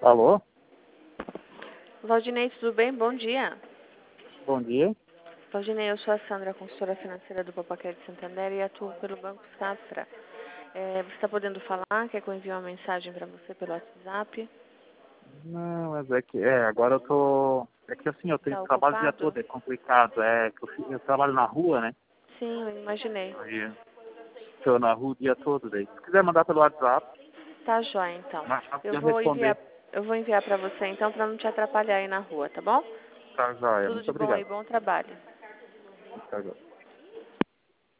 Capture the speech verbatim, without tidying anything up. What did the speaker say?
Alô? Valdinei, tudo bem? Bom dia. Bom dia. Valdinei, eu sou a Sandra, consultora financeira do Papaquete de Santander e atuo pelo Banco Safra. É, você está podendo falar? Quer que eu envie uma mensagem para você pelo WhatsApp? Não, mas é que é, agora eu tô. É que assim, eu tenho Está trabalho o dia ocupado? todo, é complicado. É que eu, fi- eu trabalho na rua, né? Sim, eu imaginei. Aí estou na rua o dia todo daí. Se quiser mandar pelo WhatsApp, Tá jóia, então. mais Eu rápido eu vou enviar, responder. eu vou enviar para você, então, para não te atrapalhar aí na rua, tá bom? Tá joia. Tudo Muito de bom aí, obrigado. bom trabalho. Tá joia.